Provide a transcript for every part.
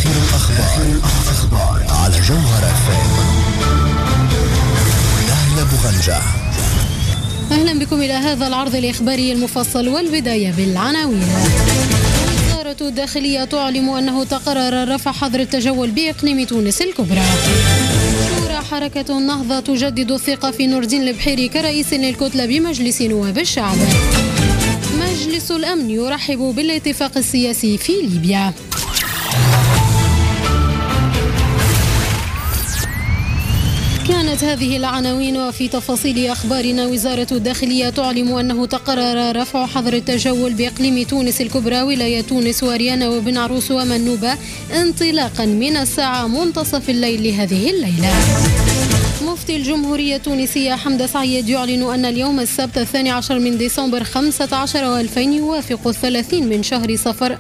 آخر الأخبار على جوهر FM. نهلة بوغنجة. أهلا بكم إلى هذا العرض الإخباري المفصل، والبداية بالعناوين. وزارة الداخلية تعلم أنه تقرر رفع حظر التجول بإقليم تونس الكبرى. شورى حركة النهضة تجدد الثقة في نور الدين البحيري كرئيس للكتلة بمجلس نواب الشعب. مجلس الأمن يرحب بالاتفاق السياسي في ليبيا. كانت هذه العناوين. وفي تفاصيل أخبارنا، وزارة الداخلية تعلم أنه تقرر رفع حظر التجول بإقليم تونس الكبرى ولاية تونس وريانة وبن عروس ومنوبة انطلاقا من الساعة منتصف الليل لهذه الليلة. مفتي الجمهورية التونسية حمد سعيد يعلن أن اليوم السبت 12 من ديسمبر 15 و2000 يوافق 30 من شهر صفر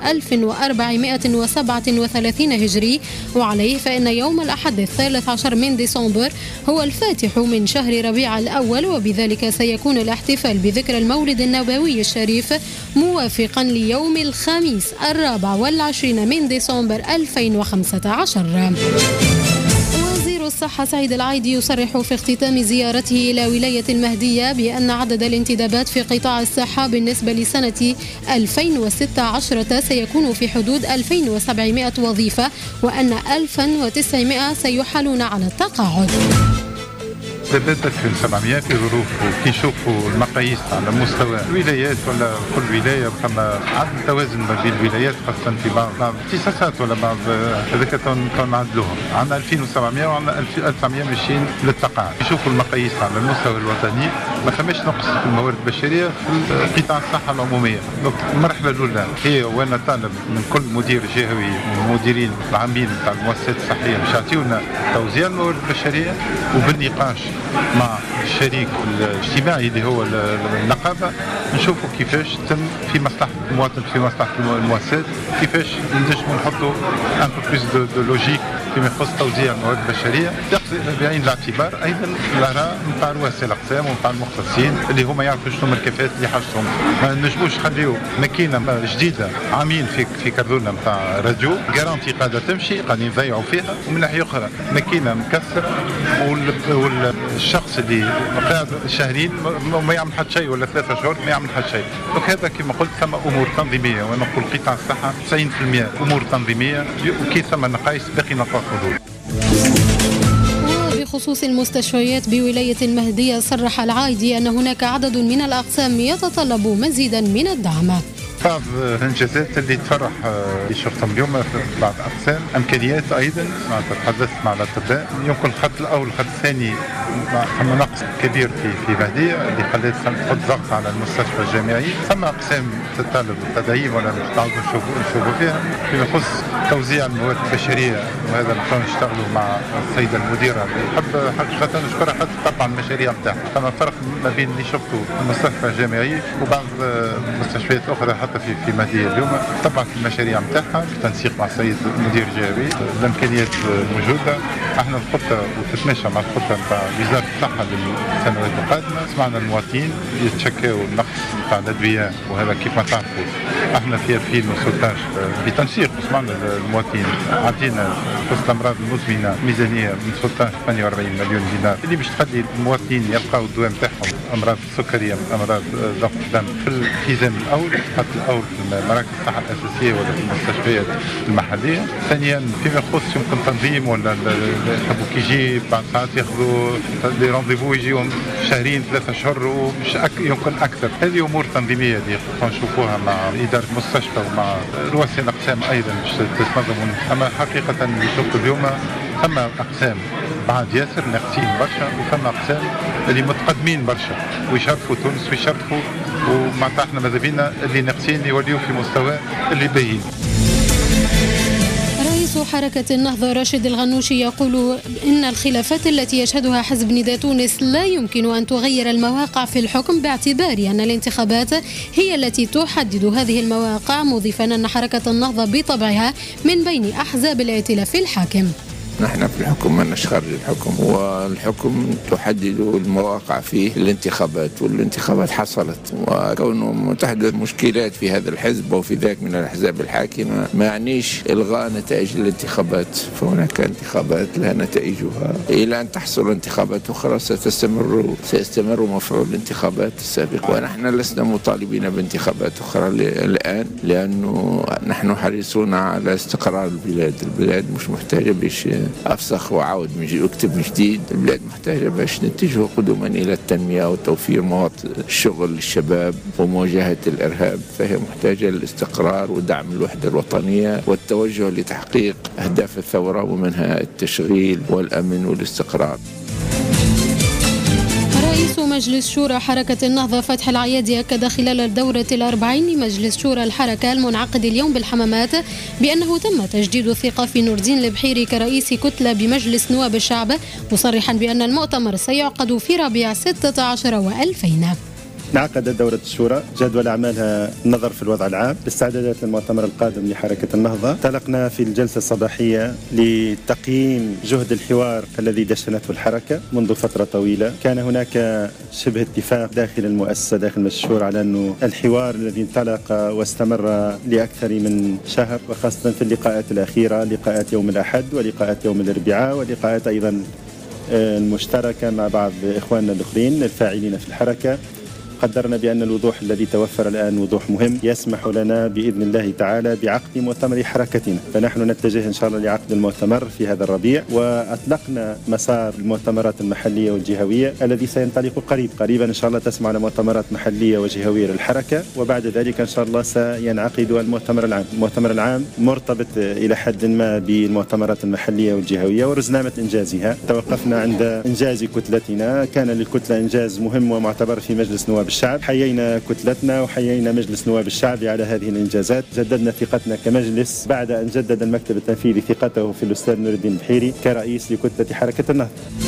1437 هجري، وعليه فإن يوم الأحد 13 من ديسمبر هو الفاتح من شهر ربيع الأول، وبذلك سيكون الاحتفال بذكرى المولد النبوي الشريف موافقا ليوم الخميس 24 من ديسمبر 2015. وزير الصحة سعيد العايدي يصرح في اختتام زيارته إلى ولاية المهدية بأن عدد الانتدابات في قطاع الصحة بالنسبة لسنة 2016 سيكون في حدود 2700 وظيفة، وأن 1900 سيحالون على التقاعد. بدأت 2700 في ظروف كي نشوفوا المقاييس على مستوى الولايات ولا كل ولاية فما عدم توازن ما بين الولايات، خاصة في بعض الاختصاصات ولا بعض هذاك نعدلوهم. عندنا 2700 وعندنا 1900 ماشيين للتقاعد. نشوفوا المقاييس على المستوى الوطني ما فماش نقص في الموارد البشرية في قطاع الصحة العمومية. المرحلة الأولى هي وأنا طالب من كل مدير جهوي والمديرين العامين تاع المؤسسات الصحية باش يعطيونا توزيع الموارد البشرية، وبالنقاش مع الشريك الاجتماعي اللي هو النقابة نشوفوا كيفاش تم في مصلحة المواطن في مصلحة المؤسسات، كيفاش نجموا نحطوا ان بو بلوس دو لوجيك فيما يخص توزيع الموارد البشرية، بعين الاعتبار ايضا الاراء نتاع رؤساء الاقسام ونتاع المختصين اللي هما يعرفوا شنو الكفاءات اللي حاجتهم. ما نجموش نخليو ماكينة جديدة عامين في كرذونة نتاع راديو جارانتي قاعدة تمشي قاعدين نضيعوا فيها، ومن ناحية أخرى ماكينة مكسرة والشخص اللي قاعد شهرين ما يعمل حتى شيء ولا 3 شهور ما يعمل حتى شيء. هذا كما قلت ثم أمور تنظيمية، وأنا نقول قطاع الصحة 90% أمور تنظيمية، وكي ثم نقايص باقي نقاط حلول. بخصوص المستشفيات بولاية المهدية، صرح العايدي أن هناك عدد من الأقسام يتطلب مزيدا من الدعم. بعض الانجازات اللي تفرح اللي شفتهم اليوم في بعض الاقسام، امكانيات ايضا تحدثت مع الاطباء. يمكن الخط الاول الخط الثاني ثم نقص كبير في مهدية اللي خلت تحط ضغط على المستشفى الجامعي. ثم اقسام تتطلب التدعيم ولا نعاودوا نشوفوا فيها فيما يخص توزيع الموارد البشريه، وهذا نحن نشتغلوا مع السيده المديره اللي نحب حقيقه نشكرها حتى طبعا المشاريع نتاعها. ثم فرق ما بين اللي شفتوا المستشفى الجامعي وبعض المستشفيات الاخرى حتى في مهدية اليوم. طبعا في المشاريع نتاعها بالتنسيق مع السيد المدير الجهوي الامكانيات موجوده. احنا الخطه وتتماشى مع الخطه نتاع وزاره الصحه للسنوات القادمه. سمعنا المواطنين يتشكاو النقص نتاع الادويه، وهذا كيف ما تعرفوا احنا في 2016 بتنسيق سمعنا المواطنين عطينا خصوص الامراض المزمنه ميزانيه من 16 48 مليون دينار اللي باش تخلي المواطنين يلقاو الدواء نتاعهم امراض السكريه امراض ضغط الدم في الحزام الاول، الخط الاول في مراكز الصحه الاساسيه ولا في المستشفيات المحليه. ثانيا فيما يخص يمكن تنظيم ولا يحبوا كي يجي بعد ساعات ياخذوا لي رونديفو يجيهم شهرين 3 اشهر ومش يمكن اكثر. هذه امور تنظيميه اللي نشوفوها مع اداره المستشفى ومع رؤساء الاقسام ايضا باش تتنظموا. اما حقيقه اللي شفت اليوم ثم اقسام بعد ياسر ناقصين برشا، وثم اقسام اللي متقدمين برشا ويشرفوا تونس ويشرفوا، ومعناتها احنا ماذا بينا اللي ناقصين يوليوا في مستوى اللي باين. رئيس حركة النهضة راشد الغنوشي يقول إن الخلافات التي يشهدها حزب نداء تونس لا يمكن أن تغير المواقع في الحكم، باعتبار أن الانتخابات هي التي تحدد هذه المواقع، مضيفا أن حركة النهضة بطبعها من بين أحزاب الائتلاف الحاكم. نحن في الحكم ما نش خارج الحكم، والحكم تحدد المواقع فيه الانتخابات، والانتخابات حصلت، وكونه تحدث مشكلات في هذا الحزب أو في ذاك من الأحزاب الحاكمة ما يعنيش إلغاء نتائج الانتخابات. فهناك انتخابات لها نتائجها إلى أن تحصل انتخابات أخرى سيستمر مفعول الانتخابات السابقة، ونحن لسنا مطالبين بانتخابات أخرى الآن، لأنه نحن حريصون على استقرار البلاد مش محتاجة باش أفسخ وعود أكتب من جديد. البلاد محتاجة باش نتجه قدما إلى التنمية وتوفير مواطن الشغل للشباب ومواجهة الإرهاب، فهي محتاجة للاستقرار ودعم الوحدة الوطنية والتوجه لتحقيق أهداف الثورة، ومنها التشغيل والأمن والاستقرار. رئيس مجلس شورى حركة النهضة فتحي العيادي أكد خلال الدورة 40 لمجلس شورى الحركة المنعقد اليوم بالحمامات بأنه تم تجديد الثقة في نور الدين البحيري كرئيس كتلة بمجلس نواب الشعب، مصرحا بأن المؤتمر سيعقد في ربيع 16 و2000. انعقدت دورة الشورى جدول أعمالها النظر في الوضع العام باستعدادات للمؤتمر القادم لحركة النهضة. انطلقنا في الجلسة الصباحية لتقييم جهد الحوار الذي دشنته الحركة منذ فترة طويلة. كان هناك شبه اتفاق داخل المؤسسة داخل مجلس الشورى على أنه الحوار الذي انطلق واستمر لأكثر من شهر، وخاصة في اللقاءات الأخيرة، لقاءات يوم الأحد ولقاءات يوم الأربعاء ولقاءات أيضا المشتركة مع بعض إخواننا الآخرين الفاعلين في الحركة، قدرنا بأن الوضوح الذي توفر الآن وضوح مهم يسمح لنا بإذن الله تعالى بعقد مؤتمر حركتنا. فنحن نتجه إن شاء الله لعقد المؤتمر في هذا الربيع، وأطلقنا مسار المؤتمرات المحلية والجهوية الذي سينطلق قريبا إن شاء الله. تسمع على مؤتمرات محلية وجهوية للحركة، وبعد ذلك إن شاء الله سينعقد المؤتمر العام. المؤتمر العام مرتبط إلى حد ما بالمؤتمرات المحلية والجهوية ورزنامة إنجازها. توقفنا عند إنجاز كتلتنا، كان للكتلة إنجاز مهم ومعتبر في مجلس نواب الشعب. حيينا كتلتنا وحيينا مجلس نواب الشعب على هذه الإنجازات. جددنا ثقتنا كمجلس بعد أن جدد المكتب التنفيذي ثقته في الأستاذ نور الدين البحيري كرئيس لكتلة حركة النهضة.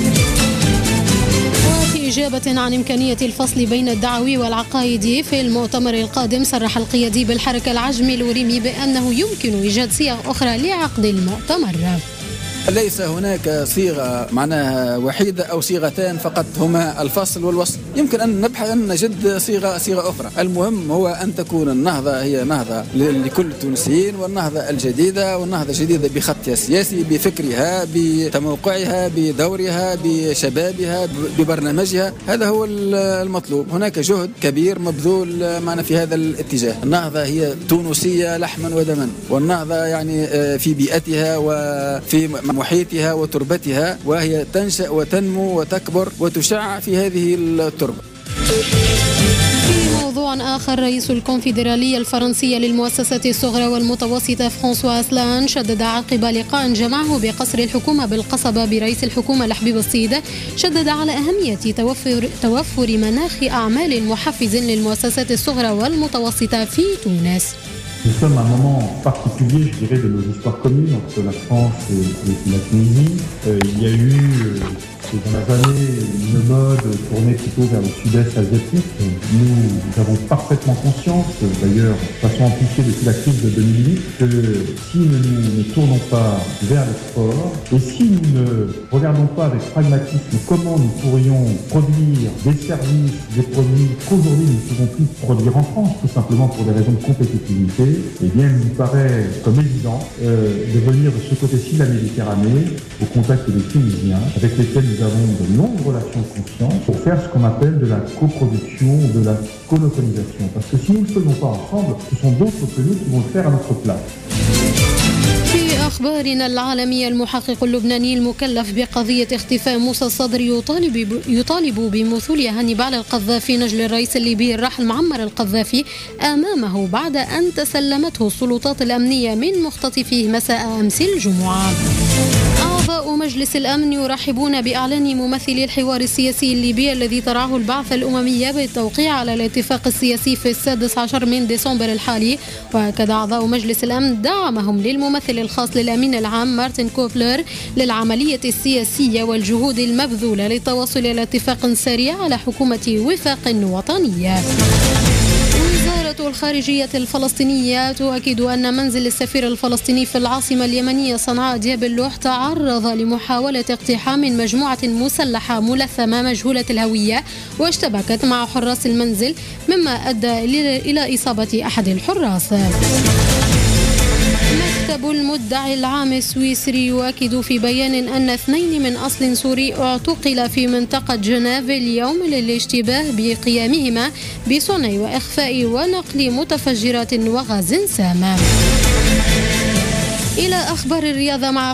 وفي إجابة عن إمكانية الفصل بين الدعوي والعقائدي في المؤتمر القادم، صرح القيادي بالحركة العجمي الوريمي بأنه يمكن إيجاد صيغ أخرى لعقد المؤتمر. ليس هناك صيغة معناها وحيدة أو صيغتان فقط هما الفصل والوصل. يمكن أن نبحث أن نجد صيغة أخرى. المهم هو أن تكون النهضة هي نهضة لكل التونسيين، والنهضة الجديدة، والنهضة الجديدة بخطها السياسي، بفكرها، بتموقعها، بدورها، بشبابها، ببرنامجها. هذا هو المطلوب. هناك جهد كبير مبذول معنا في هذا الاتجاه. النهضة هي تونسية لحما ودما، والنهضة يعني في بيئتها وفي محيطها وتربتها، وهي تنشأ وتنمو وتكبر وتشع في هذه التربة. في موضوع آخر، رئيس الكونفدرالية الفرنسية للمؤسسات الصغرى والمتوسطة فرانسوا أسلان شدد عقب لقاء جمعه بقصر الحكومة بالقصبة برئيس الحكومة لحبيب الصيد، شدد على أهمية توفر مناخ أعمال محفز للمؤسسات الصغرى والمتوسطة في تونس. Nous sommes à un moment particulier, je dirais, de nos histoires communes entre la France et la Tunisie. Il y a eu ces dernières années une mode tournée plutôt vers le sud-est asiatique. Nous avons parfaitement conscience, d'ailleurs de façon amplifiée depuis la crise de 2008, que si nous ne tournons pas vers l'export et si nous ne regardons pas avec pragmatisme comment nous pourrions produire des services, des produits qu'aujourd'hui nous ne pouvons plus produire en France, tout simplement pour des raisons de compétitivité, eh bien il nous paraît comme évident de venir de ce côté-ci de la Méditerranée, au contact des Tunisiens, avec lesquels nous avons de longues relations de confiance, pour faire ce qu'on appelle de la coproduction ou de la colocalisation. Parce que si nous ne le faisons pas ensemble, ce sont d'autres que nous qui vont le faire à notre place. في أخبارنا العالمية، المحقق اللبناني المكلف بقضية اختفاء موسى الصدر يطالب بمثول هانيبال القذافي نجل الرئيس الليبي الراحل معمر القذافي أمامه بعد أن تسلمته السلطات الأمنية من مختطفيه مساء أمس الجمعة. أعضاء مجلس الأمن يرحبون بإعلان ممثلي الحوار السياسي الليبي الذي ترعاه البعثة الأممية بالتوقيع على الاتفاق السياسي في 16 من ديسمبر الحالي. وأكد أعضاء مجلس الأمن دعمهم للممثل الخاص للأمين العام مارتن كوفلر للعملية السياسية والجهود المبذولة للتوصل إلى اتفاق سريع على حكومة وفاق وطنية. وزارة الخارجية الفلسطينية تؤكد أن منزل السفير الفلسطيني في العاصمة اليمنية صنعاء دياب اللوح تعرض لمحاولة اقتحام من مجموعة مسلحة ملثمة مجهولة الهوية واشتبكت مع حراس المنزل، مما أدى إلى إصابة أحد الحراس. مكتب المدعي العام السويسري يؤكد في بيان أن 2 من أصل سوري اعتقل في منطقة جنيف اليوم للاشتباه بقيامهما بصنع وإخفاء ونقل متفجرات وغاز سام. إلى أخبار الرياضة مع